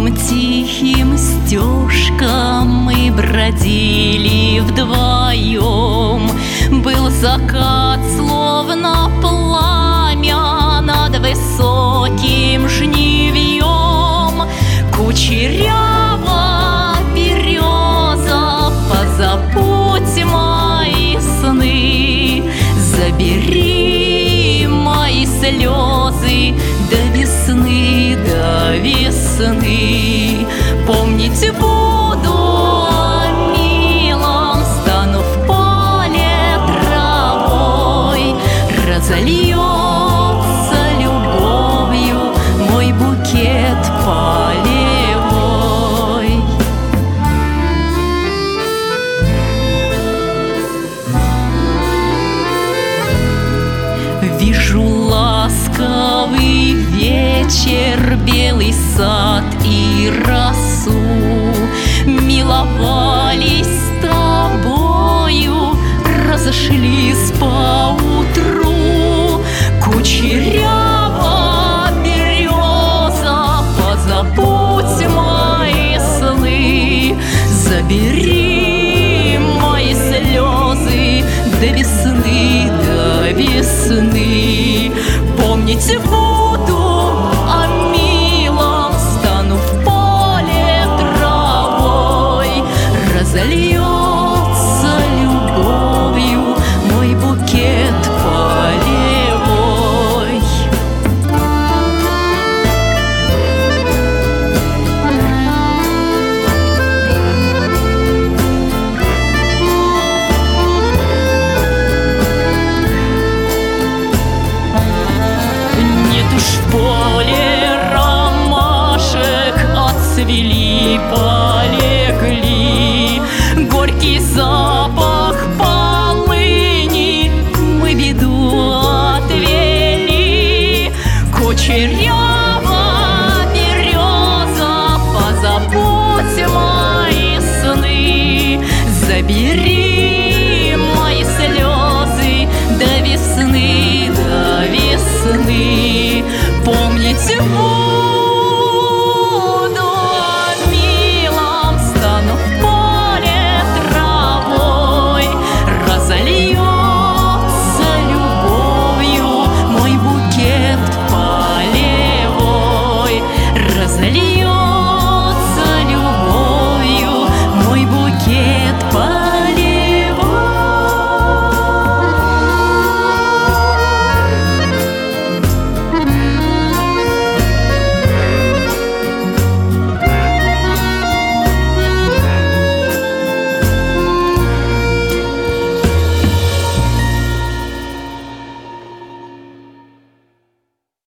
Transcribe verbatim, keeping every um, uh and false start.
лугам тихим стежкам мы бродили вдвоем. Был закат, словно пламя над высоким жнивьем. Кучерява береза, позабудь мои сны, забери мои слезы до весны, до весны. Помнить буду о милом, стану в поле травой, разольется любовью мой букет полевой. Вижу ласковый вечер, белый сад и росу. Миловались с тобою, разошлись поутру. Кучерява береза, позабудь мои сны, забери мои слезы до весны, до весны. Помнить буду о милом, стану в поле травой, разольется любовью мой букет полевой. Нет уж в поле ромашек, отцвели, полегли. Горький запах полыни, мы беду отвели. Кучерява береза, позабудь мои сны, забери мои слезы до весны, до весны. Помнить буду